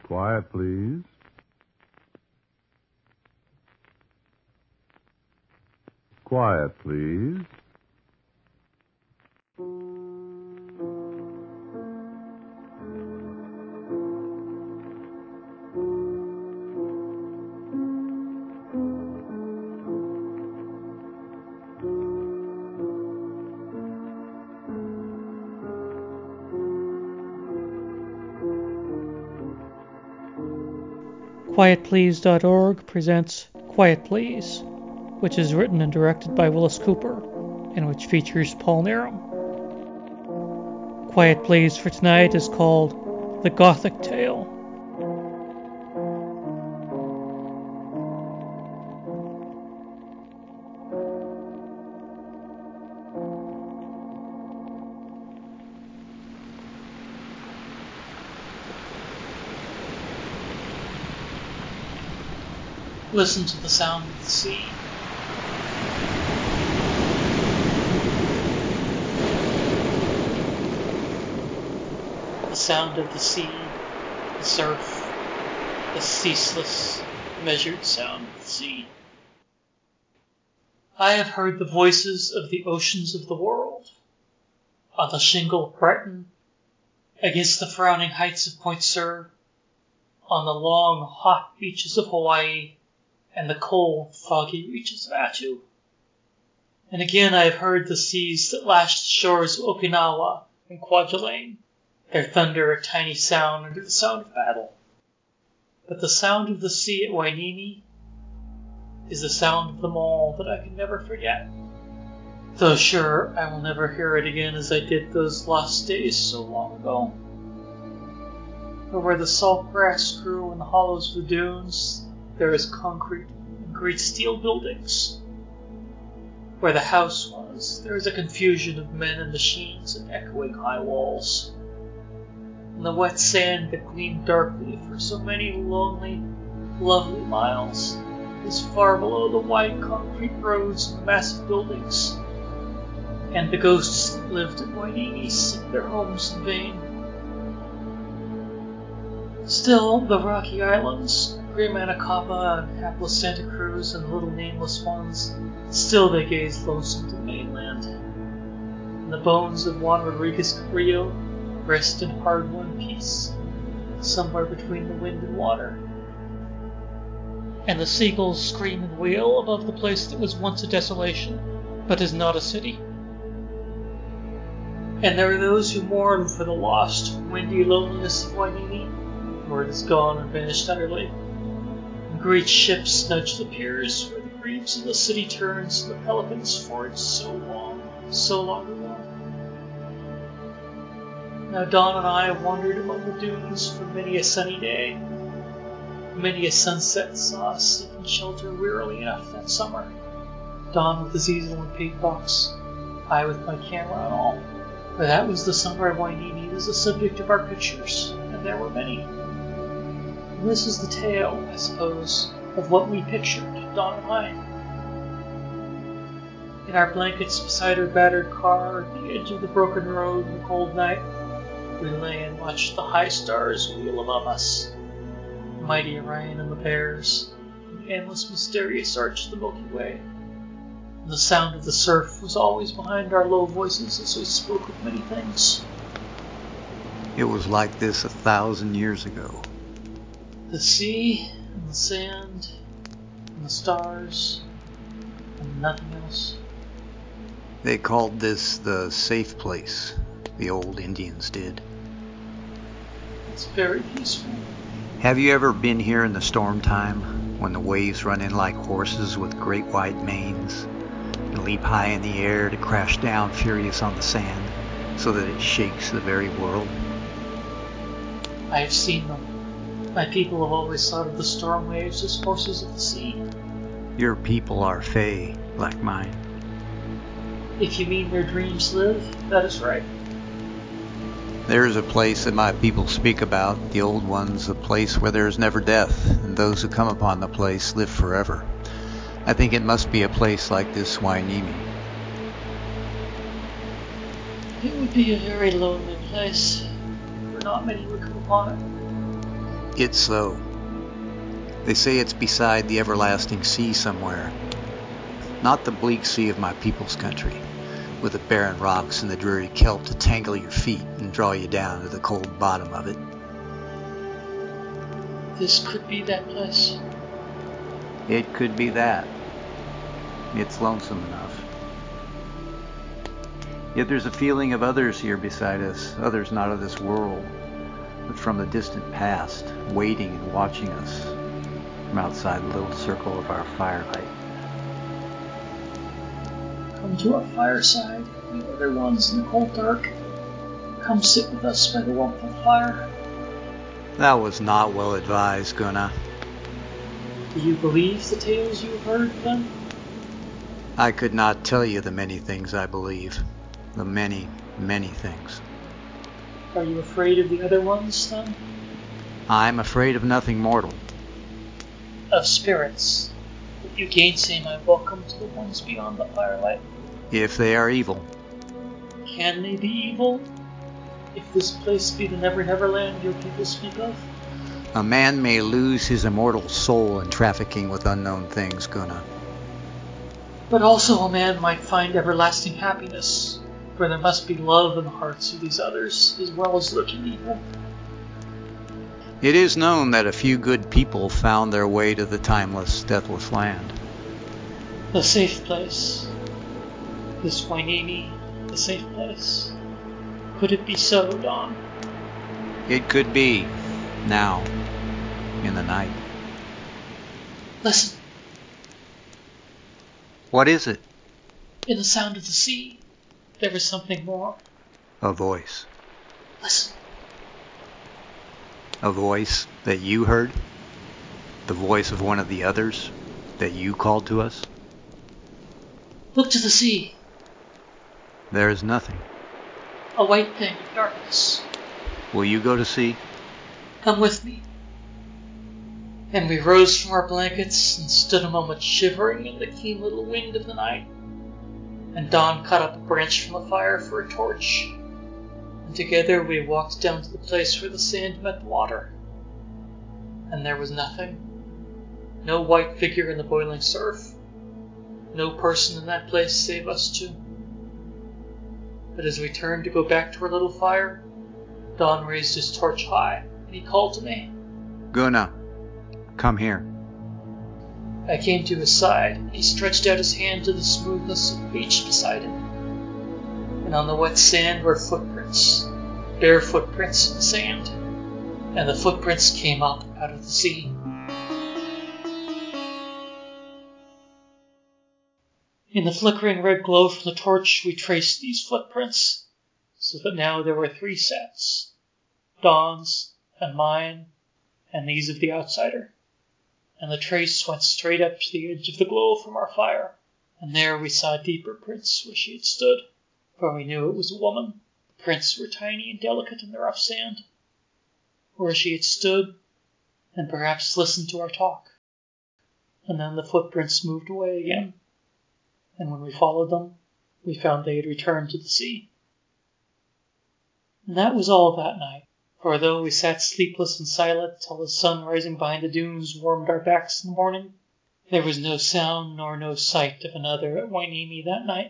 Quiet, please. Quiet, please. QuietPlease.org presents Quiet Please, which is written and directed by Willis Cooper, and which features Paul Nerum. Quiet Please for tonight is called The Gothic Tale. Listen to the sound of the sea. The sound of the sea, the surf, the ceaseless, measured sound of the sea. I have heard the voices of the oceans of the world, on the shingle of Breton, against the frowning heights of Point Sur, on the long, hot beaches of Hawaii, and the cold, foggy reaches of Attu. And again I have heard the seas that lashed the shores of Okinawa and Kwajalein, their thunder a tiny sound under the sound of battle. But the sound of the sea at Wainimi is the sound of them all that I can never forget. Though sure, I will never hear it again as I did those lost days so long ago. For where the salt grass grew in the hollows of the dunes, there is concrete and great steel buildings. Where the house was, there is a confusion of men and machines and echoing high walls. And the wet sand that gleamed darkly for so many lonely, lovely miles is far below the wide concrete roads and the massive buildings. And the ghosts that lived at Wainimi seek their homes in vain. Still, the rocky islands, Grim Anacapa and hapless Santa Cruz and little nameless ones, still they gaze lonesome to the mainland. And the bones of Juan Rodriguez Carrillo rest in hard-won peace, somewhere between the wind and water. And the seagulls scream and wail above the place that was once a desolation, but is not a city. And there are those who mourn for the lost, windy loneliness of Wainimi, where it is gone and vanished utterly. Great ships nudge the piers where the greaves of the city turns and the pelicans foraged so long ago. Now Dawn and I wandered among the dunes for many a sunny day. Many a sunset saw us seeking shelter wearily enough that summer. Dawn with his easel and paint box, I with my camera and all. For that was the summer Wainimi was the subject of our pictures, and there were many. And this is the tale, I suppose, of what we pictured, Dawn and I. In our blankets beside our battered car at the edge of the broken road in the cold night, we lay and watched the high stars wheel above us. Mighty Orion and the Bears, the endless mysterious arch of the Milky Way. And the sound of the surf was always behind our low voices as we spoke of many things. It was like this 1,000 years ago. The sea, and the sand, and the stars, and nothing else. They called this the safe place, the old Indians did. It's very peaceful. Have you ever been here in the storm time, when the waves run in like horses with great white manes, and leap high in the air to crash down furious on the sand, so that it shakes the very world? I have seen them. My people have always thought of the storm waves as forces of the sea. Your people are fey, like mine. If you mean where dreams live, that is right. There is a place that my people speak about, the old ones, a place where there is never death, and those who come upon the place live forever. I think it must be a place like this Wainimi. It would be a very lonely place, for not many would come upon it. It's so. They say it's beside the everlasting sea somewhere. Not the bleak sea of my people's country, with the barren rocks and the dreary kelp to tangle your feet and draw you down to the cold bottom of it. This could be that place. It could be that. It's lonesome enough. Yet there's a feeling of others here beside us, others not of this world, but from the distant past, waiting and watching us from outside the little circle of our firelight. Come to our fireside, you other ones in the cold dark. Come sit with us by the warmth of the fire. That was not well advised, Gunnar. Do you believe the tales you have heard, then? I could not tell you the many things I believe. The many, many things. Are you afraid of the other ones, then? I'm afraid of nothing mortal. Of spirits. If you gainsay my welcome to the ones beyond the firelight. If they are evil. Can they be evil? If this place be the Never Never Land your people speak of? A man may lose his immortal soul in trafficking with unknown things, Gunnar. But also a man might find everlasting happiness, for there must be love in the hearts of these others, as well as lurking evil. It is known that a few good people found their way to the timeless, deathless land. The safe place. This Weinemi, the safe place. Could it be so, Don? It could be. Now. In the night. Listen. What is it? In the sound of the sea, there is something more. A voice. Listen. A voice that you heard? The voice of one of the others that you called to us? Look to the sea. There is nothing. A white thing of darkness. Will you go to sea? Come with me. And we rose from our blankets and stood a moment shivering in the keen little wind of the night. And Don cut up a branch from the fire for a torch. And together we walked down to the place where the sand met the water. And there was nothing. No white figure in the boiling surf. No person in that place save us two. But as we turned to go back to our little fire, Don raised his torch high, and he called to me. Gunnar, come here. I came to his side, and he stretched out his hand to the smoothness of the beach beside him. And on the wet sand were footprints, bare footprints in the sand, and the footprints came up out of the sea. In the flickering red glow from the torch, we traced these footprints, so that now there were 3 sets, Don's and mine, and these of the outsider. And the trace went straight up to the edge of the glow from our fire, and there we saw deeper prints where she had stood, for we knew it was a woman. The prints were tiny and delicate in the rough sand, where she had stood, and perhaps listened to our talk. And then the footprints moved away again. And when we followed them, we found they had returned to the sea. And that was all that night, for though we sat sleepless and silent till the sun rising behind the dunes warmed our backs in the morning, there was no sound nor no sight of another at Weinemi that night.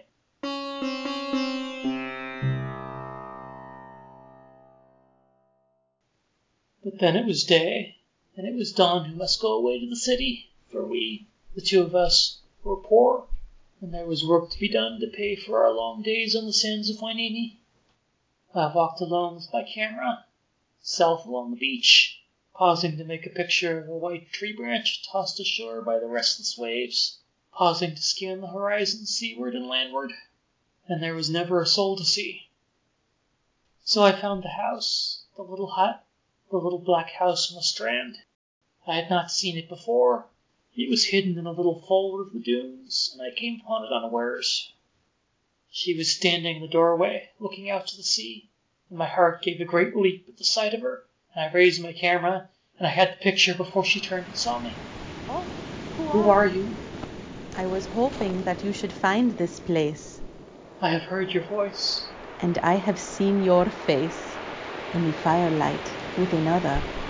But then it was day, and it was Don who must go away to the city, for we, the 2 of us, were poor. And there was work to be done to pay for our long days on the sands of Weinemi. I walked alone with my camera, south along the beach, pausing to make a picture of a white tree branch tossed ashore by the restless waves, pausing to scan the horizon seaward and landward. And there was never a soul to see. So I found the house, the little hut, the little black house on the strand. I had not seen it before. It was hidden in a little fold of the dunes, and I came upon it unawares. She was standing in the doorway, looking out to the sea, and my heart gave a great leap at the sight of her, and I raised my camera, and I had the picture before she turned and saw me. Oh, Who are you? I was hoping that you should find this place, I have heard your voice. and I have seen your face in the firelight with another.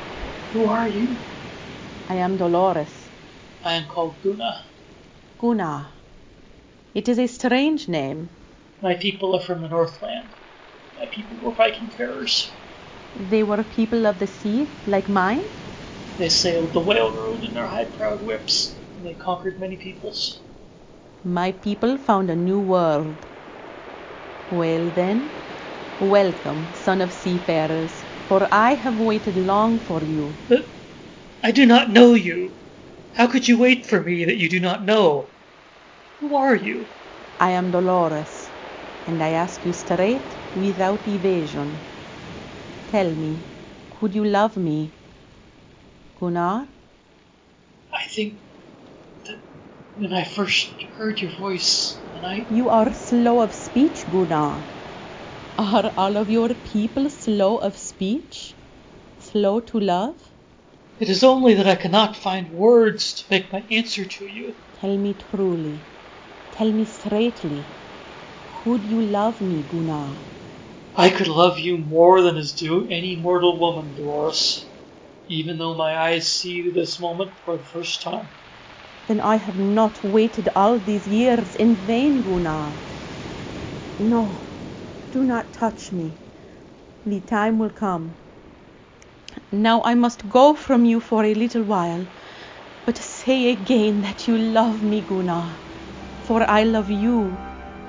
Who are you? I am Dolores. I am called Guna. Guna. It is a strange name. My people are from the Northland. My people were Viking farers. They were people of the sea, like mine? They sailed the whale road in their high-prowed whips, and they conquered many peoples. My people found a new world. Well then, welcome, son of seafarers, for I have waited long for you. But I do not know you. How could you wait for me that you do not know? Who are you? I am Dolores, and I ask you straight, without evasion. Tell me, could you love me? Gunnar? I think that when I first heard your voice, You are slow of speech, Gunnar. Are all of your people slow of speech? Slow to love? It is only that I cannot find words to make my answer to you. Tell me truly. Tell me straightly. Could you love me, Gunnar? I could love you more than is due any mortal woman, Dolores, even though my eyes see you this moment for the first time. Then I have not waited all these years in vain, Gunnar. No, do not touch me. The time will come. Now I must go from you for a little while, but say again that you love me, Gunnar, for I love you.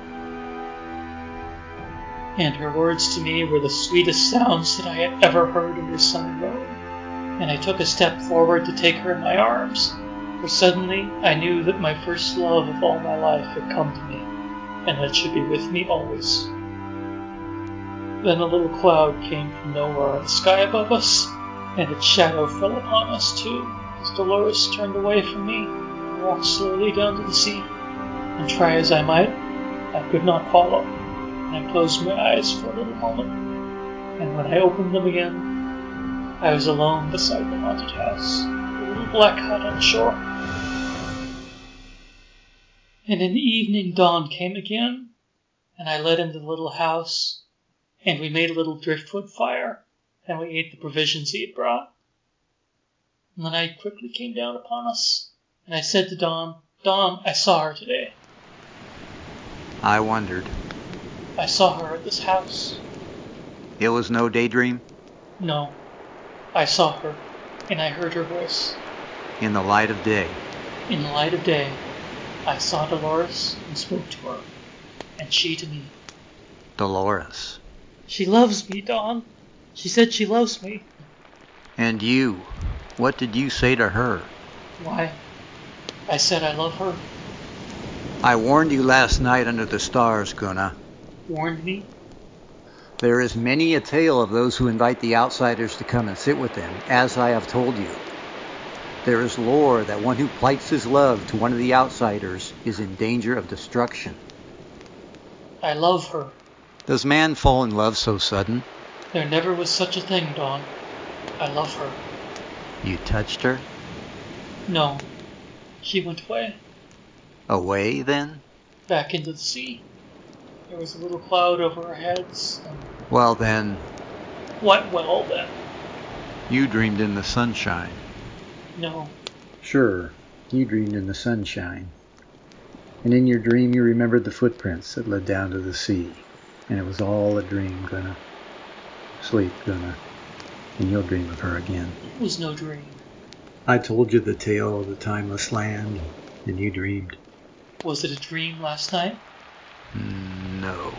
And her words to me were the sweetest sounds that I had ever heard in this sunny road. And I took a step forward to take her in my arms, for suddenly I knew that my first love of all my life had come to me, and that should be with me always. Then a little cloud came from nowhere in the sky above us, and its shadow fell upon us too, as Dolores turned away from me and walked slowly down to the sea. And try as I might, I could not follow, and I closed my eyes for a little moment, and when I opened them again, I was alone beside the haunted house, the little black hut on the shore. And in the evening dawn came again, and I led him to the little house, and we made a little driftwood fire, and we ate the provisions he had brought. And the night quickly came down upon us, and I said to Dawn, Dawn, I saw her today. I wondered. I saw her at this house. It was no daydream? No, I saw her, and I heard her voice. In the light of day. In the light of day, I saw Dolores and spoke to her, and she to me. Dolores. She loves me, Dawn. She said she loves me. And you? What did you say to her? Why, I said I love her. I warned you last night under the stars, Gunnar. Warned me? There is many a tale of those who invite the outsiders to come and sit with them, as I have told you. There is lore that one who plights his love to one of the outsiders is in danger of destruction. I love her. Does man fall in love so sudden? There never was such a thing, Dawn. I love her. You touched her? No. She went away. Away, then? Back into the sea. There was a little cloud over our heads, and... Well, then... What well, then? You dreamed in the sunshine. No. Sure, you dreamed in the sunshine. And in your dream you remembered the footprints that led down to the sea. And it was all a dream, Gunnar. Sleep, Gunnar, and you'll dream of her again. It was no dream. I told you the tale of the timeless land, and you dreamed. Was it a dream last night? No.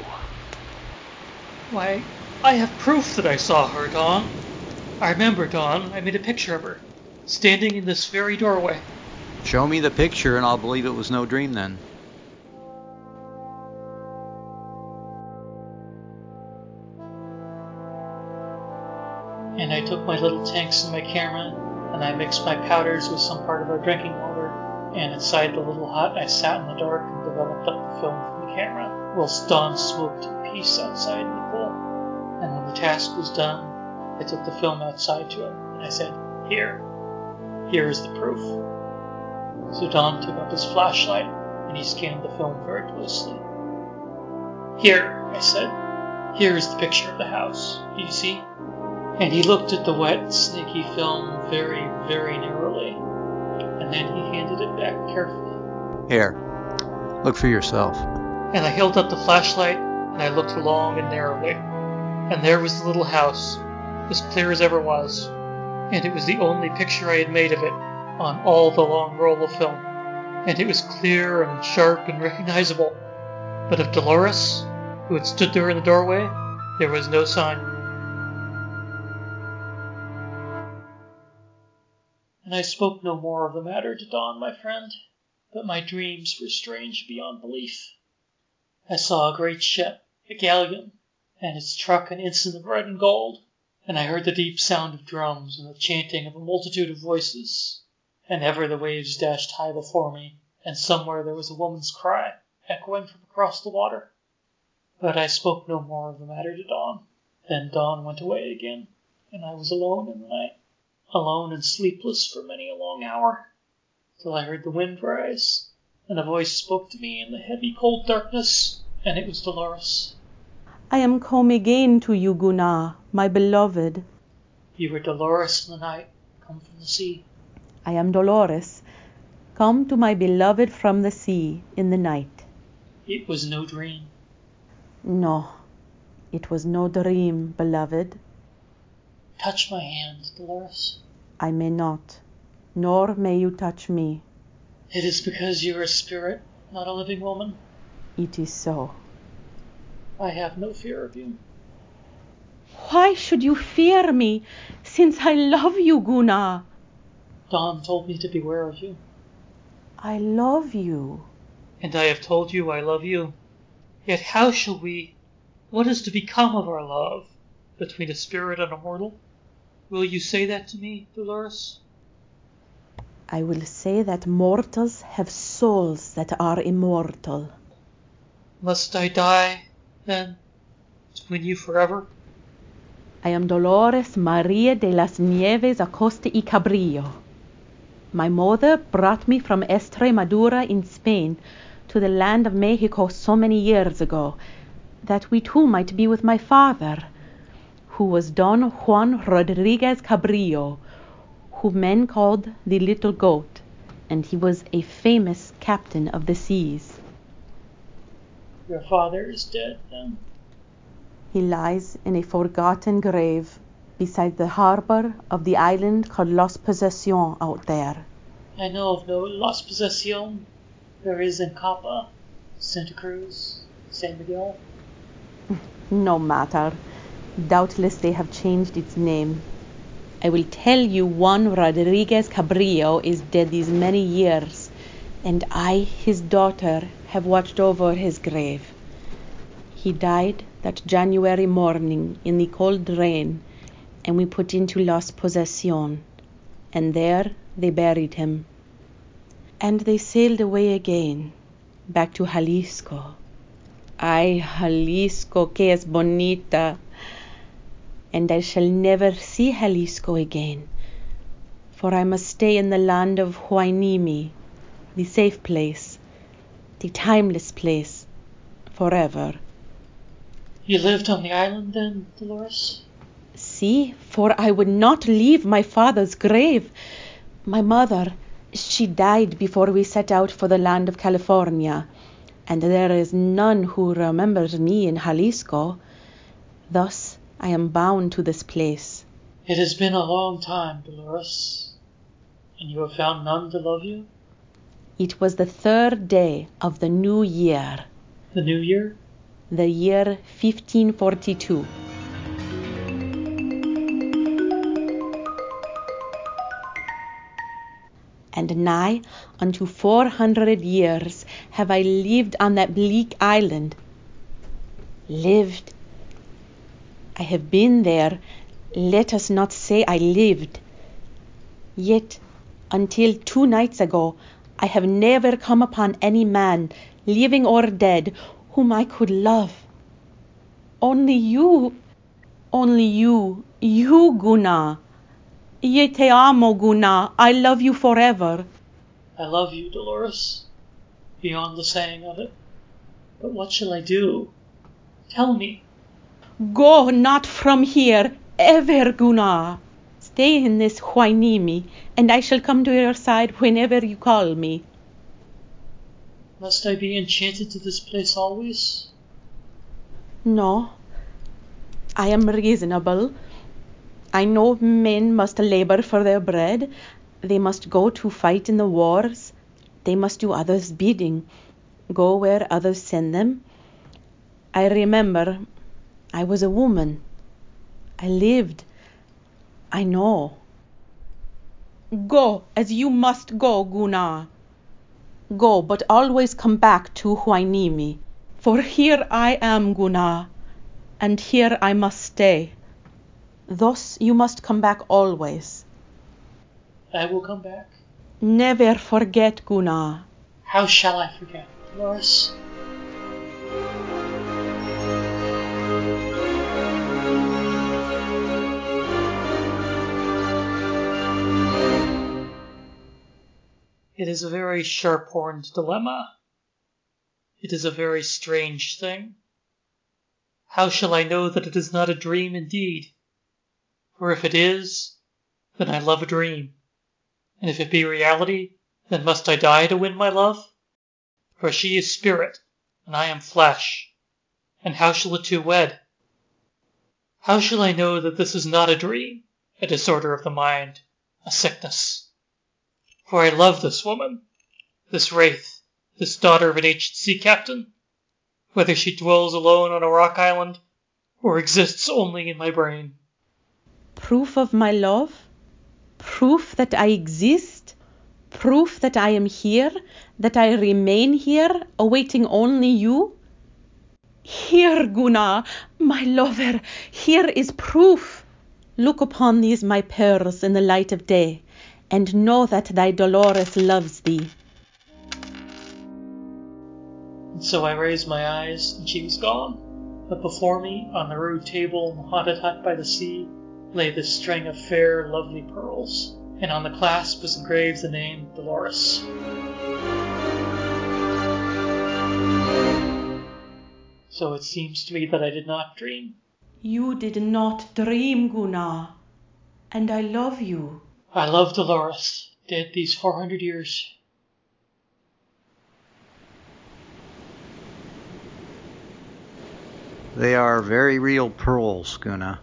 Why, I have proof that I saw her, Dawn. I remember, Dawn, I made a picture of her, standing in this very doorway. Show me the picture and I'll believe it was no dream then. And I took my little tanks and my camera, and I mixed my powders with some part of our drinking water, and inside the little hut I sat in the dark and developed up the film from the camera, whilst Dawn smoked in peace outside in the pool. And when the task was done, I took the film outside to him, and I said, Here is the proof. So Dawn took up his flashlight, and he scanned the film very closely. Here, I said, here is the picture of the house. Do you see? And he looked at the wet, snaky film very, very narrowly, and then he handed it back carefully. Here, look for yourself. And I held up the flashlight, and I looked long and narrowly. And there was the little house, as clear as ever was, and it was the only picture I had made of it on all the long roll of film. And it was clear and sharp and recognizable. But of Dolores, who had stood there in the doorway, there was no sign. And I spoke no more of the matter to Don, my friend, but my dreams were strange beyond belief. I saw a great ship, a galleon, and its truck an ensign of red and gold, and I heard the deep sound of drums and the chanting of a multitude of voices, and ever the waves dashed high before me, and somewhere there was a woman's cry, echoing from across the water. But I spoke no more of the matter to Don. Then Don went away again, and I was alone in the night. Alone and sleepless for many a long hour, till I heard the wind rise, and a voice spoke to me in the heavy cold darkness, and it was Dolores. I am come again to you, Gunnar, my beloved. You were Dolores in the night, come from the sea. I am Dolores, come to my beloved from the sea in the night. It was no dream. No, it was no dream, beloved. Touch my hand, Dolores. I may not, nor may you touch me. It is because you are a spirit, not a living woman. It is so. I have no fear of you. Why should you fear me, since I love you, Gunnar? Don told me to beware of you. I love you. And I have told you I love you. Yet how shall what is to become of our love between a spirit and a mortal? Will you say that to me, Dolores? I will say that mortals have souls that are immortal. Must I die, then, between you forever? I am Dolores Maria de las Nieves Acosta y Cabrillo. My mother brought me from Estremadura in Spain to the land of Mexico so many years ago, that we too might be with my father, who was Don Juan Rodriguez Cabrillo, whom men called the Little Goat, and he was a famous captain of the seas. Your father is dead, then? He lies in a forgotten grave beside the harbor of the island called Las Possessions out there. I know of no Las Possessions. There is in Capa, Santa Cruz, San Miguel. No matter. Doubtless they have changed its name. I will tell you Juan Rodriguez Cabrillo is dead these many years, and I, his daughter, have watched over his grave. He died that January morning in the cold rain, and we put into Las Possessions, and there they buried him. And they sailed away again, back to Jalisco. Ay, Jalisco, que es bonita! And I shall never see Jalisco again, for I must stay in the land of Huaynimi, the safe place, the timeless place, forever. You lived on the island then, Dolores? See, for I would not leave my father's grave. My mother, she died before we set out for the land of California, and there is none who remembers me in Jalisco. Thus I am bound to this place. It has been a long time, Dolores, and you have found none to love you? It was the 3rd day of the new year. The new year? The year 1542. And nigh unto 400 years have I lived on that bleak island. Lived. I have been there, let us not say I lived. Yet, until 2 nights ago, I have never come upon any man, living or dead, whom I could love. Only you, you, Gunnar. Ye te amo, Gunnar. I love you forever. I love you, Dolores, beyond the saying of it. But what shall I do? Tell me. Go not from here. Ever, Gunnar. Stay in this Huainimi, and I shall come to your side whenever you call me. Must I be enchanted to this place always? No, I am reasonable. I know men must labor for their bread. They must go to fight in the wars. They must do others' bidding, go where others send them. I remember I was a woman. I lived. I know. Go as you must go, Gunnar. Go, but always come back to Huainimi. For here I am, Gunnar, and here I must stay. Thus you must come back always. I will come back. Never forget, Gunnar. How shall I forget, Dolores? It is a very sharp-horned dilemma. It is a very strange thing. How shall I know that it is not a dream indeed? For if it is, then I love a dream. And if it be reality, then must I die to win my love? For she is spirit, and I am flesh. And how shall the two wed? How shall I know that this is not a dream, a disorder of the mind, a sickness? For I love this woman, this wraith, this daughter of an ancient sea captain, whether she dwells alone on a rock island, or exists only in my brain. Proof of my love? Proof that I exist? Proof that I am here, that I remain here, awaiting only you? Here, Gunnar, my lover, here is proof. Look upon these my pearls in the light of day, and know that thy Dolores loves thee. And so I raised my eyes, and she was gone. But before me, on the rude table in the haunted hut by the sea, lay this string of fair, lovely pearls, and on the clasp was engraved the name Dolores. So it seems to me that I did not dream. You did not dream, Gunnar, and I love you. I love Dolores, dead these 400 years. They are very real pearls, Gunnar,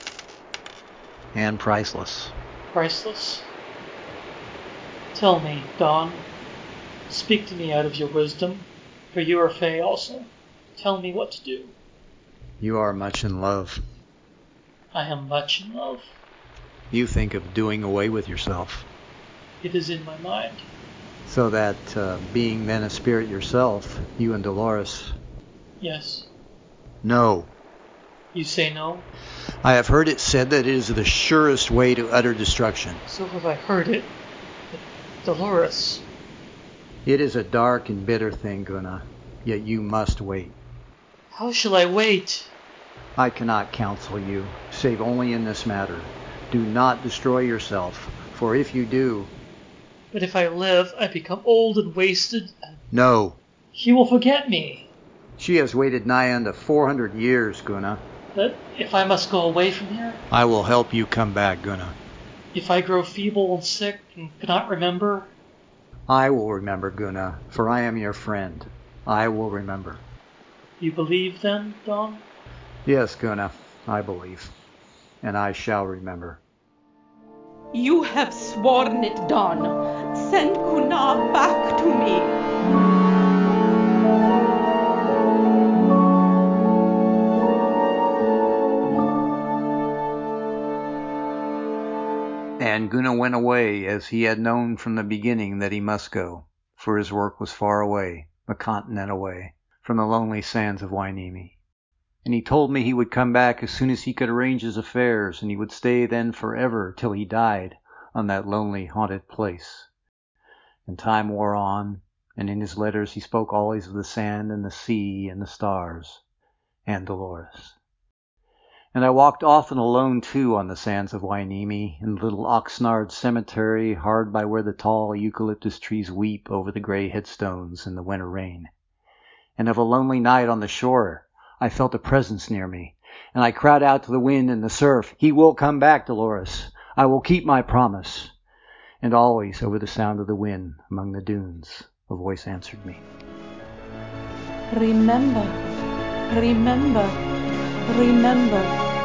and priceless. Priceless. Tell me, Dawn, speak to me out of your wisdom, for you are Fae also. Tell me what to do. You are much in love. I am much in love. You think of doing away with yourself, It is in my mind. so that, being then a spirit yourself, you and Dolores... Yes. No. You say no? I have heard it said that it is the surest way to utter destruction. So have I heard it. But Dolores. It is a dark and bitter thing, Gunnar, yet you must wait. How shall I wait? I cannot counsel you, save only in this matter. Do not destroy yourself, for if you do... But if I live, I become old and wasted. No. She will forget me. She has waited nigh unto 400 years, Gunnar. But if I must go away from here, I will help you come back, Gunnar. if I grow feeble and sick and cannot remember, I will remember, Gunnar, for I am your friend. I will remember. you believe then, Dawn? Yes, Gunnar, I believe. And I shall remember. You have sworn it, Dawn. Send Gunnar back to me. And Gunnar went away, as he had known from the beginning that he must go, for his work was far away, a continent away, from the lonely sands of Huainimi. And he told me he would come back as soon as he could arrange his affairs, and he would stay then forever till he died on that lonely, haunted place. And time wore on, and in his letters he spoke always of the sand and the sea and the stars and Dolores. And I walked often alone, too, on the sands of Huainimi, in the little Oxnard cemetery, hard by where the tall eucalyptus trees weep over the gray headstones in the winter rain. And of a lonely night on the shore, I felt a presence near me, And I cried out to the wind and the surf, "He will come back, Dolores. I will keep my promise." And always over the sound of the wind among the dunes, a voice answered me. Remember, remember, remember.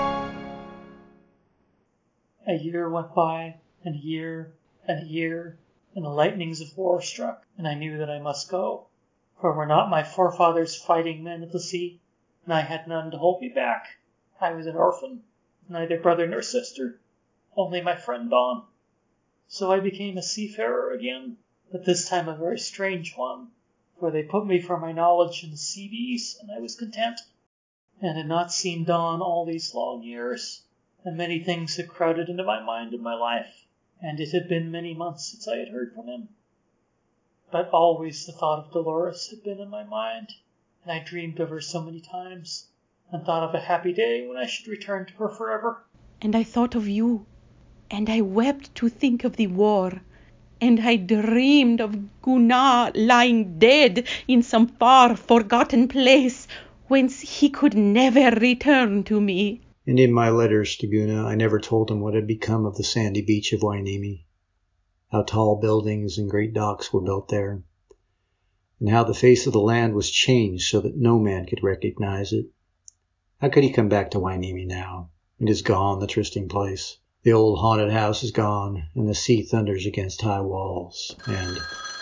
A year went by, and a year, and a year, and the lightnings of war struck, and I knew that I must go. For were not my forefathers fighting men at the sea, and I had none to hold me back. I was an orphan, with neither brother nor sister, only my friend Dawn. So I became a seafarer again, but this time a very strange one, for they put me for my knowledge in the sea bees, and I was content, and had not seen Dawn all these long years, and many things had crowded into my mind and my life, and it had been many months since I had heard from him. But always the thought of Dolores had been in my mind, and I dreamed of her so many times, and thought of a happy day when I should return to her forever. And I thought of you, and I wept to think of the war, and I dreamed of Gunnar lying dead in some far forgotten place, whence he could never return to me. And in my letters to Gunnar, I never told him what had become of the sandy beach of Hueneme, how tall buildings and great docks were built there, and how the face of the land was changed so that no man could recognize it. How could he come back to Hueneme now? It is gone, the trysting place. The old haunted house is gone, and the sea thunders against high walls, and...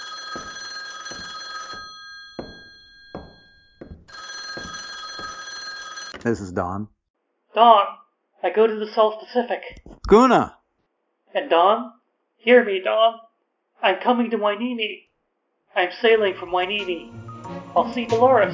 This is Dawn. Dawn, I go to the South Pacific. Gunnar! And Dawn, hear me, Dawn. I'm coming to Hueneme. I'm sailing from Hueneme. I'll see Dolores.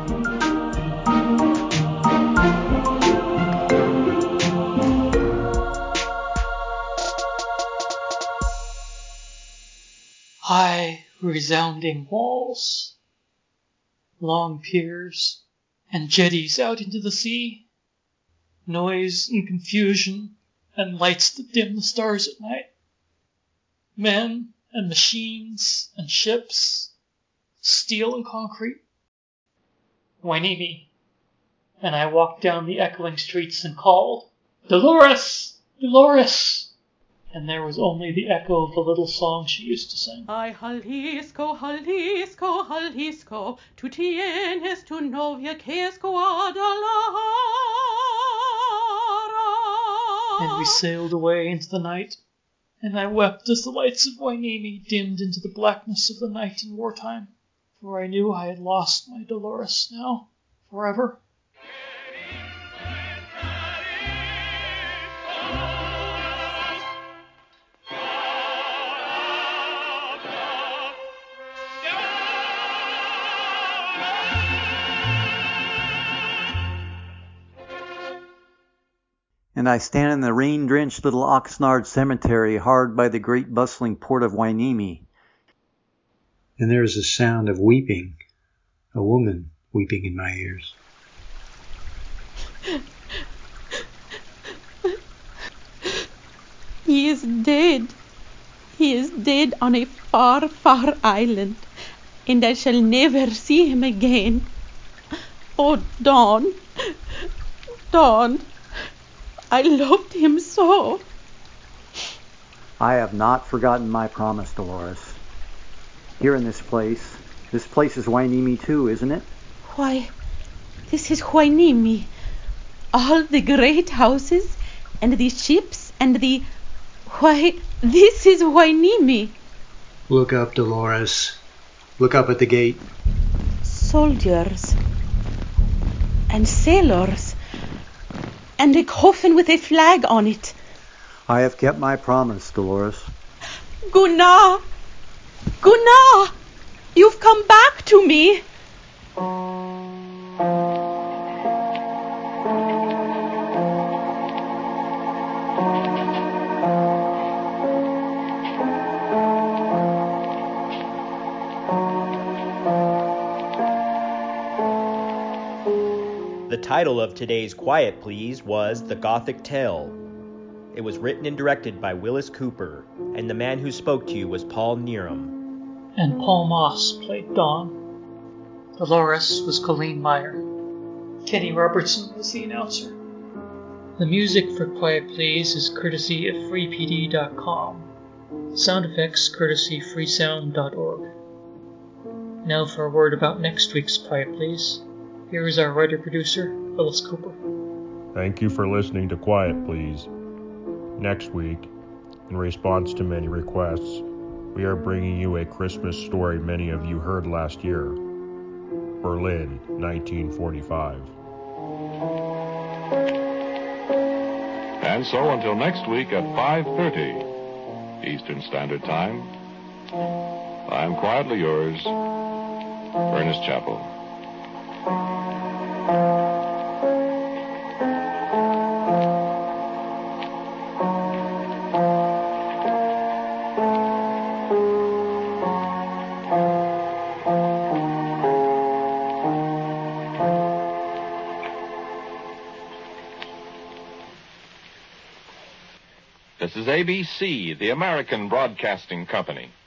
High, resounding walls, long piers, and jetties out into the sea, noise and confusion, and lights that dim the stars at night, men and machines and ships, steel and concrete. Hueneme. And I walked down the echoing streets and called, "Dolores! Dolores!" And there was only the echo of the little song she used to sing. Ay, Jalisco, Jalisco, Jalisco, tú tienes tu novia que es Guadalajara. And we sailed away into the night, and I wept as the lights of Hueneme dimmed into the blackness of the night in wartime, for I knew I had lost my Dolores now, forever. And I stand in the rain-drenched little Oxnard cemetery hard by the great bustling port of Hueneme. And there is a sound of weeping, a woman weeping in my ears. He is dead. He is dead on a far, far island, and I shall never see him again. Oh, Dawn, Dawn, I loved him so. I have not forgotten my promise, Dolores. Here in this place is Hueneme too, isn't it? Why, this is Hueneme. All the great houses, and the ships, and the... Why, this is Hueneme. Look up, Dolores. Look up at the gate. Soldiers, and sailors, and a coffin with a flag on it. I have kept my promise, Dolores. Gunnar! Gunnar! You've come back to me! The title of today's Quiet Please was The Gothic Tale. It was written and directed by Willis Cooper, and the man who spoke to you was Paul Neerum. And Paul Moss played Dawn. Dolores was Colleen Meyer. Kenny Robertson was the announcer. The music for Quiet Please is courtesy of freepd.com. Sound effects courtesy freesound.org. Now for a word about next week's Quiet Please. Here is our writer-producer, Willis Cooper. Thank you for listening to Quiet Please. Next week, in response to many requests, we are bringing you a Christmas story many of you heard last year. Berlin, 1945. And so until next week at 5:30 Eastern Standard Time, I'm quietly yours, Ernest Chappell. This is ABC, the American Broadcasting Company.